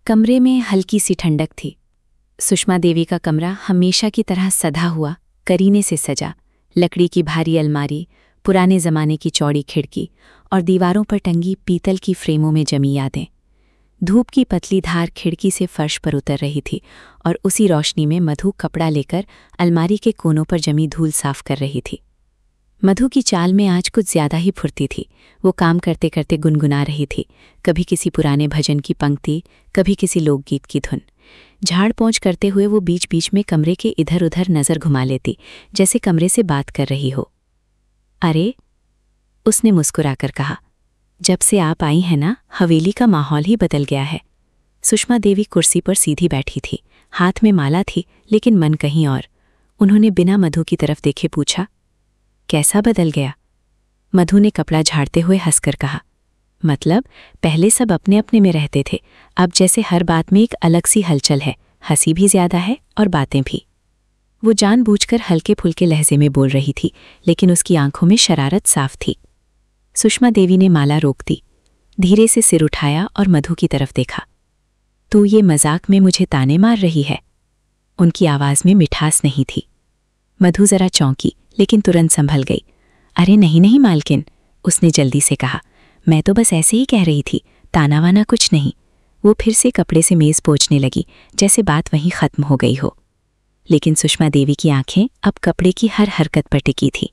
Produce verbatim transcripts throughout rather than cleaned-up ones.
कमरे में हल्की सी ठंडक थी। सुषमा देवी का कमरा हमेशा की तरह सधा हुआ, करीने से सजा, लकड़ी की भारी अलमारी, पुराने ज़माने की चौड़ी खिड़की और दीवारों पर टंगी पीतल की फ्रेमों में जमी यादें। धूप की पतली धार खिड़की से फर्श पर उतर रही थी और उसी रोशनी में मधु कपड़ा लेकर अलमारी के कोनों पर जमी धूल साफ कर रही थी। मधु की चाल में आज कुछ ज्यादा ही फुर्ती थी। वो काम करते करते गुनगुना रही थी, कभी किसी पुराने भजन की पंक्ति, कभी किसी लोकगीत की धुन। झाड़ पोंछ करते हुए वो बीच बीच में कमरे के इधर उधर नज़र घुमा लेती, जैसे कमरे से बात कर रही हो। अरे, उसने मुस्कुराकर कहा, जब से आप आई हैं ना, हवेली का माहौल ही बदल गया है। सुषमा देवी कुर्सी पर सीधी बैठी थी, हाथ में माला थी लेकिन मन कहीं और। उन्होंने बिना मधु की तरफ देखे पूछा, कैसा बदल गया? मधु ने कपड़ा झाड़ते हुए हंसकर कहा, मतलब पहले सब अपने अपने में रहते थे, अब जैसे हर बात में एक अलग सी हलचल है, हंसी भी ज्यादा है और बातें भी। वो जानबूझकर हल्के फुल्के लहजे में बोल रही थी, लेकिन उसकी आंखों में शरारत साफ थी। सुषमा देवी ने माला रोक दी, धीरे से सिर उठाया और मधु की तरफ देखा। तू ये मजाक में मुझे ताने मार रही है? उनकी आवाज में मिठास नहीं थी। मधु जरा चौंकी, लेकिन तुरंत संभल गई। अरे नहीं नहीं मालकिन, उसने जल्दी से कहा, मैं तो बस ऐसे ही कह रही थी, ताना वाना कुछ नहीं। वो फिर से कपड़े से मेज पोंछने लगी, जैसे बात वहीं खत्म हो गई हो। लेकिन सुषमा देवी की आंखें अब कपड़े की हर हरकत पर टिकी थी।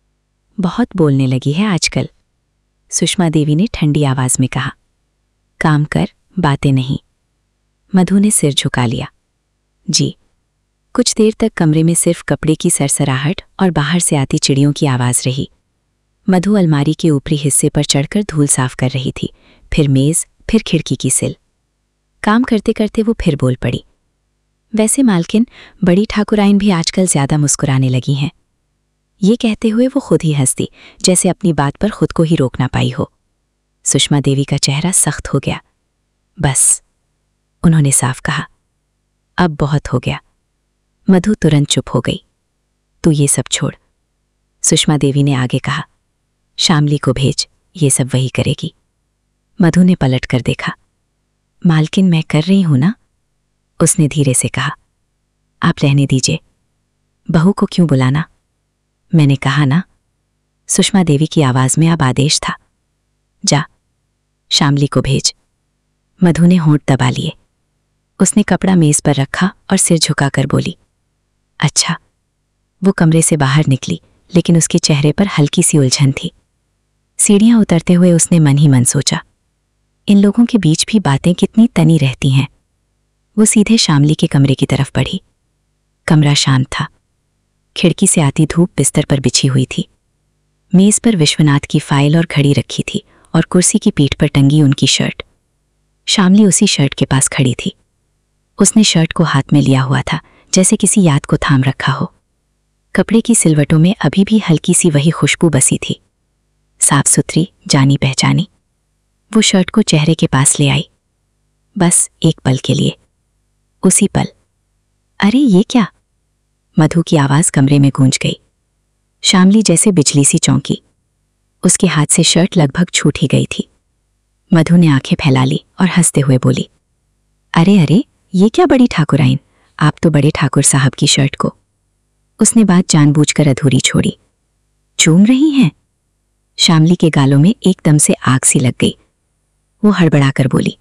बहुत बोलने लगी है आजकल, सुषमा देवी ने ठंडी आवाज में कहा। काम कर, बातें नहीं। मधु ने सिर झुका लिया। जी। कुछ देर तक कमरे में सिर्फ कपड़े की सरसराहट और बाहर से आती चिड़ियों की आवाज रही। मधु अलमारी के ऊपरी हिस्से पर चढ़कर धूल साफ कर रही थी, फिर मेज, फिर खिड़की की सिल। काम करते करते वो फिर बोल पड़ी, वैसे मालकिन, बड़ी ठाकुराइन भी आजकल ज्यादा मुस्कुराने लगी हैं। ये कहते हुए वो खुद ही हंस दी, जैसे अपनी बात पर खुद को ही रोक ना पाई हो। सुषमा देवी का चेहरा सख्त हो गया। बस, उन्होंने साफ कहा, अब बहुत हो गया। मधु तुरंत चुप हो गई। तू ये सब छोड़, सुषमा देवी ने आगे कहा। शामली को भेज, ये सब वही करेगी। मधु ने पलट कर देखा। मालकिन, मैं कर रही हूं ना, उसने धीरे से कहा। आप रहने दीजिए, बहू को क्यों बुलाना? मैंने कहा ना। सुषमा देवी की आवाज में अब आदेश था। जा, शामली को भेज। मधु ने होंठ दबा लिए। उसने कपड़ा मेज पर रखा और सिर झुकाकर बोली, अच्छा। वो कमरे से बाहर निकली, लेकिन उसके चेहरे पर हल्की सी उलझन थी। सीढ़ियां उतरते हुए उसने मन ही मन सोचा, इन लोगों के बीच भी बातें कितनी तनी रहती हैं। वो सीधे शामली के कमरे की तरफ बढ़ी। कमरा शांत था। खिड़की से आती धूप बिस्तर पर बिछी हुई थी। मेज पर विश्वनाथ की फाइल और घड़ी रखी थी और कुर्सी की पीठ पर टंगी उनकी शर्ट। शामली उसी शर्ट के पास खड़ी थी। उसने शर्ट को हाथ में लिया हुआ था, जैसे किसी याद को थाम रखा हो। कपड़े की सिलवटों में अभी भी हल्की सी वही खुशबू बसी थी, साफ सुथरी, जानी पहचानी। वो शर्ट को चेहरे के पास ले आई, बस एक पल के लिए। उसी पल, अरे ये क्या? मधु की आवाज कमरे में गूंज गई। शामली जैसे बिजली सी चौंकी। उसके हाथ से शर्ट लगभग छूट ही गई थी। मधु ने आंखें फैला ली और हंसते हुए बोली, अरे अरे, ये क्या बड़ी ठाकुराइन, आप तो बड़े ठाकुर साहब की शर्ट को। उसने बात जानबूझकर अधूरी छोड़ी। चूम रही हैं? शामली के गालों में एकदम से आग सी लग गई। वो हड़बड़ाकर बोली,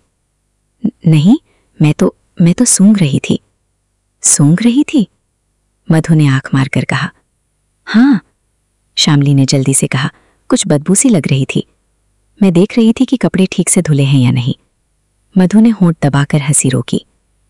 नहीं, मैं तो मैं तो सूंघ रही थी। सूंघ रही थी? मधु ने आंख मारकर कहा। हाँ, शामली ने जल्दी से कहा, कुछ बदबू सी लग रही थी। मैं देख रही थी कि कपड़े ठीक से धुले हैं या नहीं। मधु ने होंठ दबाकर हंसी रोकी।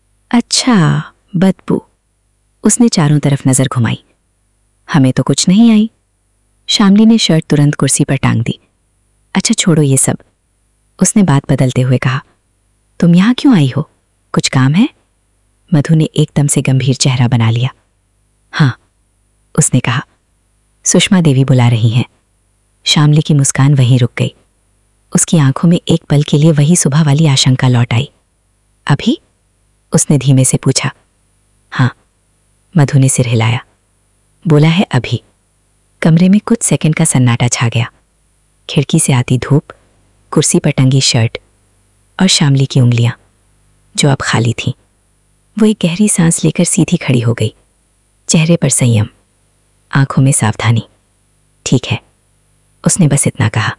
अच्छा, बदबू। उसने चारों तरफ नजर घुमाई। हमें तो कुछ नहीं आई। शामली ने शर्ट तुरंत कुर्सी पर टांग दी। अच्छा छोड़ो ये सब, उसने बात बदलते हुए कहा। तुम यहां क्यों आई हो? कुछ काम है? मधु ने एकदम से गंभीर चेहरा बना लिया। हाँ, उसने कहा। सुषमा देवी बुला रही हैं। शामली की मुस्कान वहीं रुक गई। उसकी आंखों में एक पल के लिए वही सुबह वाली आशंका लौट आई। अभी? उसने धीमे से पूछा। हाँ, मधु ने सिर हिलाया। बोला है अभी। कमरे में कुछ सेकंड का सन्नाटा छा गया। खिड़की से आती धूप, कुर्सी पर टंगी शर्ट और शामली की उंगलियां जो अब खाली थीं। वो एक गहरी सांस लेकर सीधी खड़ी हो गई, चेहरे पर संयम, आंखों में सावधानी। ठीक है, उसने बस इतना कहा।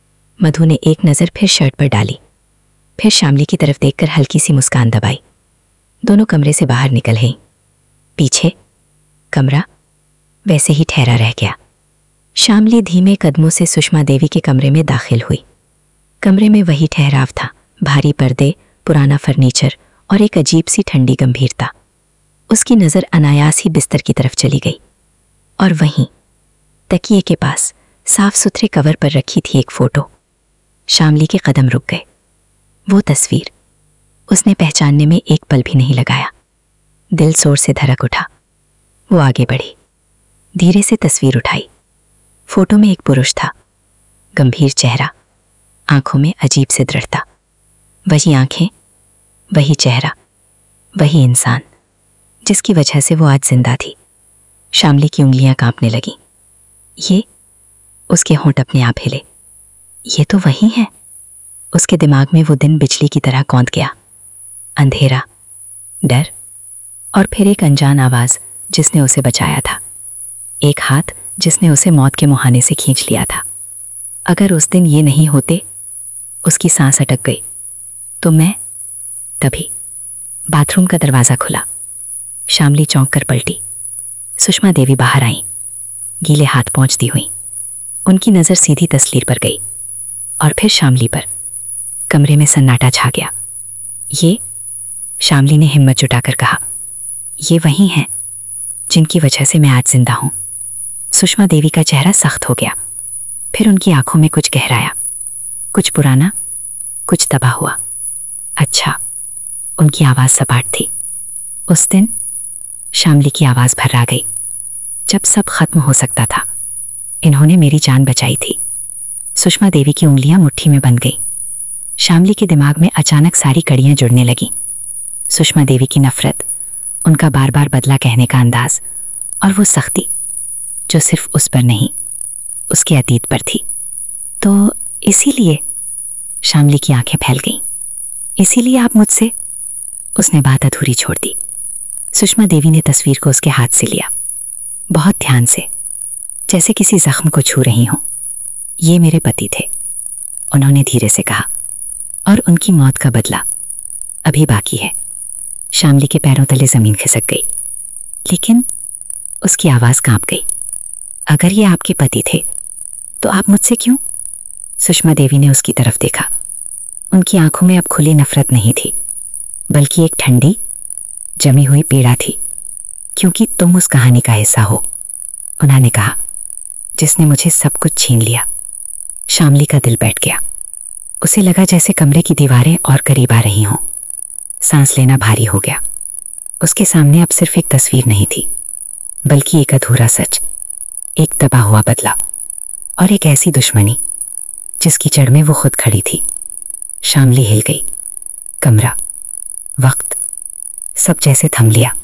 मधु ने एक नज़र फिर शर्ट पर डाली, फिर शामली की तरफ देखकर हल्की सी मुस्कान दबाई। दोनों कमरे से बाहर निकल गईं। पीछे कमरा वैसे ही ठहरा रह गया। शामली धीमे कदमों से सुषमा देवी के कमरे में दाखिल हुई। कमरे में वही ठहराव था, भारी पर्दे, पुराना फर्नीचर और एक अजीब सी ठंडी गंभीरता। उसकी नज़र अनायास ही बिस्तर की तरफ चली गई और वहीं तकिए के पास साफ सुथरे कवर पर रखी थी एक फोटो। शामली के कदम रुक गए। वो तस्वीर उसने पहचानने में एक पल भी नहीं लगाया। दिल जोर से धड़क उठा। वो आगे बढ़ी, धीरे से तस्वीर उठाई। फोटो में एक पुरुष था, गंभीर चेहरा, आंखों में अजीब से दृढ़ता। वही आंखें, वही चेहरा, वही इंसान जिसकी वजह से वो आज जिंदा थी। शामली की उंगलियां कांपने लगीं। ये, उसके होंठ अपने आप हिले। ये तो वही है। उसके दिमाग में वो दिन बिजली की तरह कौंध गया। अंधेरा, डर और फिर एक अनजान आवाज जिसने उसे बचाया था। एक हाथ जिसने उसे मौत के मुहाने से खींच लिया था। अगर उस दिन ये नहीं होते, उसकी सांस अटक गई तो मैं तभी बाथरूम का दरवाजा खुला। शामली चौंक कर पलटी। सुषमा देवी बाहर आईं, गीले हाथ पहुंचती हुई। उनकी नजर सीधी तस्वीर पर गई और फिर शामली पर। कमरे में सन्नाटा छा गया। ये, शामली ने हिम्मत जुटाकर कहा, ये वही हैं जिनकी वजह से मैं आज जिंदा हूं। सुषमा देवी का चेहरा सख्त हो गया। फिर उनकी आंखों में कुछ गहराया, कुछ पुराना, कुछ दबा हुआ। अच्छा, उनकी आवाज सपाट थी। उस दिन शामली की आवाज भर्रा गई। जब सब खत्म हो सकता था, इन्होंने मेरी जान बचाई थी। सुषमा देवी की उंगलियां मुट्ठी में बंध गई। शामली के दिमाग में अचानक सारी कड़ियां जुड़ने लगीं। सुषमा देवी की नफरत, उनका बार बार बदला कहने का अंदाज और वो सख्ती जो सिर्फ उस पर नहीं, उसके अतीत पर थी। तो इसीलिए, शामली की आंखें फैल गईं। इसीलिए आप मुझसे, उसने बात अधूरी छोड़ दी। सुषमा देवी ने तस्वीर को उसके हाथ से लिया, बहुत ध्यान से, जैसे किसी जख्म को छू रही हों। ये मेरे पति थे, उन्होंने धीरे से कहा, और उनकी मौत का बदला अभी बाकी है। शामली के पैरों तले जमीन खिसक गई, लेकिन उसकी आवाज कांप गई। अगर ये आपके पति थे तो आप मुझसे क्यों? सुषमा देवी ने उसकी तरफ देखा। उनकी आंखों में अब खुली नफरत नहीं थी, बल्कि एक ठंडी जमी हुई पीड़ा थी। क्योंकि तुम उस कहानी का हिस्सा हो, उन्होंने कहा, जिसने मुझे सब कुछ छीन लिया। शामली का दिल बैठ गया। उसे लगा जैसे कमरे की दीवारें और करीब आ रही हों। सांस लेना भारी हो गया। उसके सामने अब सिर्फ एक तस्वीर नहीं थी, बल्कि एक अधूरा सच, एक दबा हुआ बदला और एक ऐसी दुश्मनी जिसकी जड़ में वो खुद खड़ी थी। शामली हिल गई। कमरा, वक्त, सब जैसे थम लिया।